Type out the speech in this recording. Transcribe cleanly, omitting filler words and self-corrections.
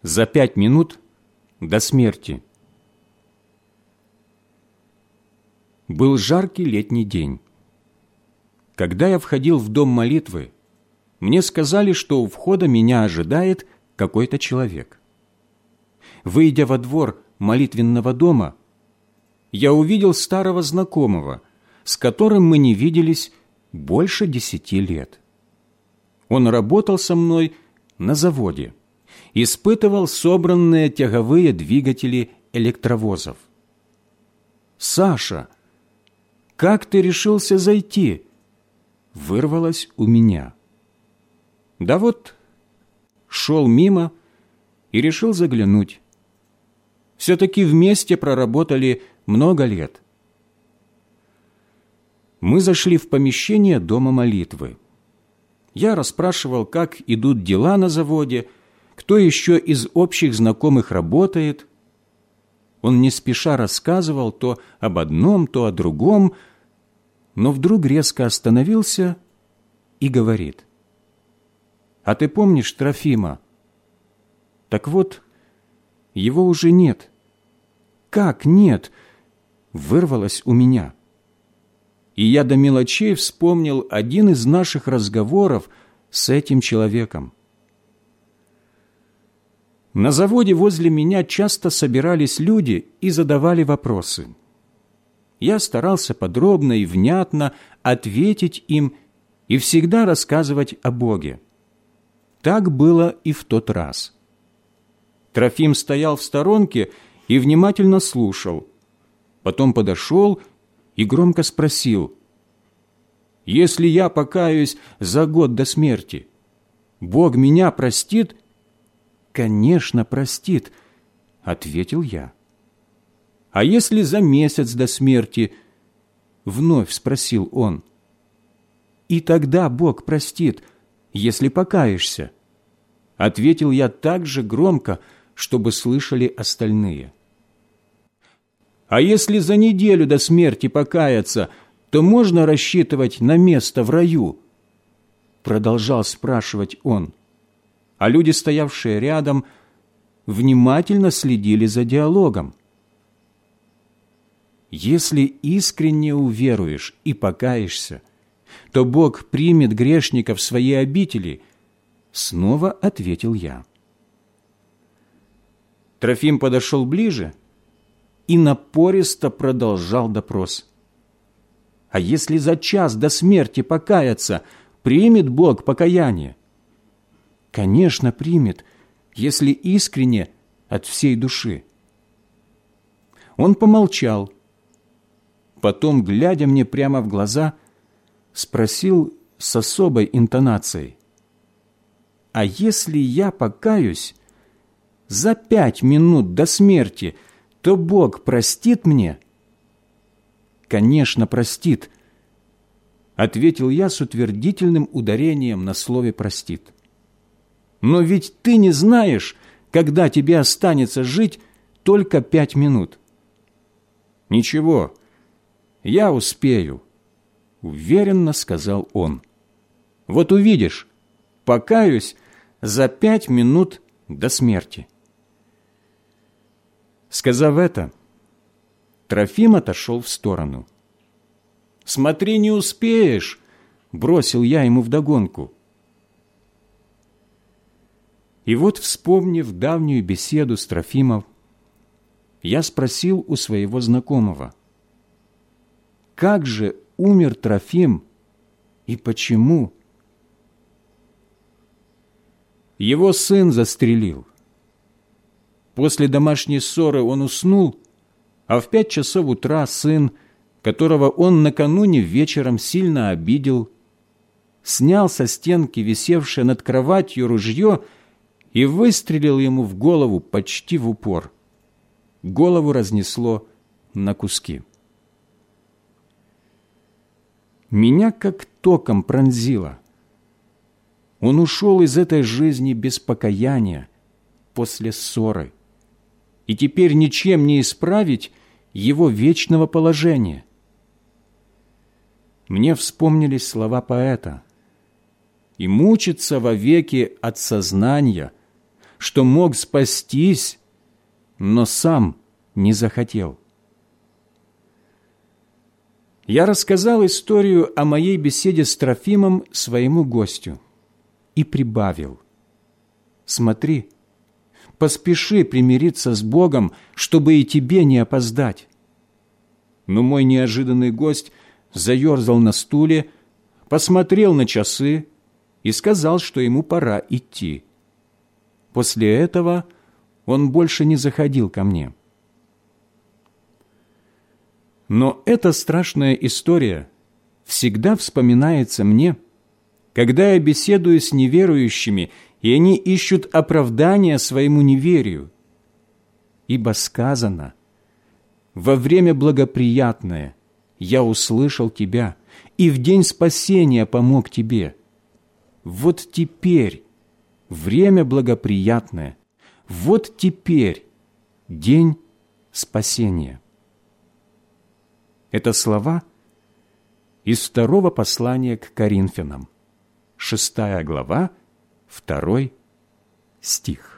За 5 минут до смерти. Был жаркий летний день. Когда я входил в дом молитвы, мне сказали, что у входа меня ожидает какой-то человек. Выйдя во двор молитвенного дома, я увидел старого знакомого, с которым мы не виделись больше 10 лет. Он работал со мной на заводе, испытывал собранные тяговые двигатели электровозов. «Саша, как ты решился зайти?» – вырвалось у меня. Да вот, шел мимо и решил заглянуть. Все-таки вместе проработали много лет. Мы зашли в помещение дома молитвы. Я расспрашивал, как идут дела на заводе, кто еще из общих знакомых работает. Он не спеша рассказывал то об одном, то о другом, но вдруг резко остановился и говорит: «А ты помнишь Трофима? Так вот, его уже нет». «Как нет?» – вырвалось у меня. И я до мелочей вспомнил один из наших разговоров с этим человеком. На заводе возле меня часто собирались люди и задавали вопросы. Я старался подробно и внятно ответить им и всегда рассказывать о Боге. Так было и в тот раз. Трофим стоял в сторонке и внимательно слушал. Потом подошел и громко спросил: «Если я покаюсь за год до смерти, Бог меня простит?» «Конечно, простит», — ответил я. «А если за месяц до смерти?» — вновь спросил он. «И тогда Бог простит, если покаешься», — ответил я так же громко, чтобы слышали остальные. «А если за неделю до смерти покаяться, то можно рассчитывать на место в раю?» Продолжал спрашивать он. А люди, стоявшие рядом, внимательно следили за диалогом. «Если искренне уверуешь и покаешься, то Бог примет грешника в свои обители», — снова ответил я. Трофим подошел ближе и напористо продолжал допрос. «А если за час до смерти покаяться, примет Бог покаяние?» «Конечно, примет, если искренне от всей души». Он помолчал. Потом, глядя мне прямо в глаза, спросил с особой интонацией: «А если я покаюсь за 5 минут до смерти, то Бог простит мне?» «Конечно, простит», — ответил я с утвердительным ударением на слове «простит». «Но ведь ты не знаешь, когда тебе останется жить только 5 минут». «Ничего, я успею», — уверенно сказал он. «Вот увидишь, покаюсь за 5 минут до смерти». Сказав это, Трофим отошел в сторону. «Смотри, не успеешь!» – бросил я ему вдогонку. И вот, вспомнив давнюю беседу с Трофимом, я спросил у своего знакомого: «Как же умер Трофим и почему?» «Его сын застрелил. После домашней ссоры он уснул, а в 5 часов утра сын, которого он накануне вечером сильно обидел, снял со стенки, висевшее над кроватью, ружье и выстрелил ему в голову почти в упор. Голову разнесло на куски. Меня как током пронзило. Он ушел из этой жизни без покаяния, после ссоры, и теперь ничем не исправить его вечного положения. Мне вспомнились слова поэта: «И мучиться вовеки от сознания, что мог спастись, но сам не захотел. Я рассказал историю о моей беседе с Трофимом своему гостю и прибавил: «Смотри, поспеши примириться с Богом, чтобы и тебе не опоздать». Но мой неожиданный гость заерзал на стуле, посмотрел на часы и сказал, что ему пора идти. После этого он больше не заходил ко мне. Но эта страшная история всегда вспоминается мне, когда я беседую с неверующими, и они ищут оправдания своему неверию. Ибо сказано: «Во время благоприятное я услышал тебя, и в день спасения помог тебе». Вот теперь время благоприятное, вот теперь день спасения. Это слова из 2 послания к Коринфянам, 6 глава, 2 стих.